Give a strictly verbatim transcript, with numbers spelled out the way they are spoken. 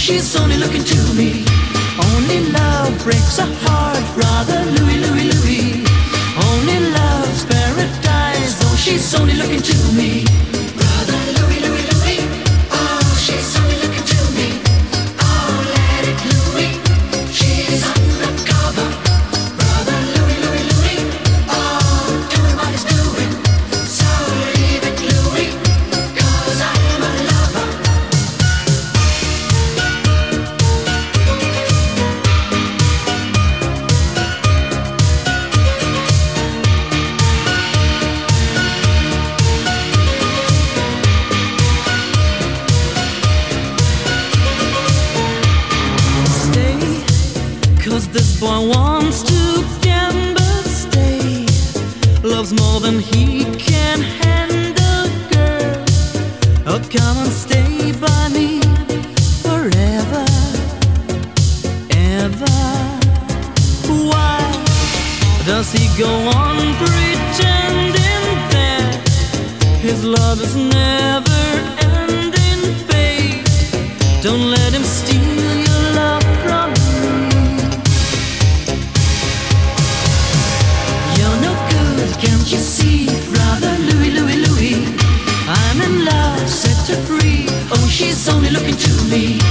she's only looking to me. Only love breaks a heart, brother Louis, Louis, Louis. Only love's paradise, oh, she's only looking to me. Brother Louis, Louis, Louis. Oh, she's only looking to me. Oh, let it Louis. She's undercover. Brother Louis, Louis, Louis. Oh, doing what he's doing. So leave it Louis, 'cause I am a lover. Cause this boy wants to gamble, stay. Loves more than he can handle, girl. Oh, come and stay by me forever, ever. Why does he go on pretending that his love is never ending, babe? Don't let him steal your love from me. Can't you see, brother Louis, Louis, Louis? I'm in love, set her free. Oh, she's only looking to me.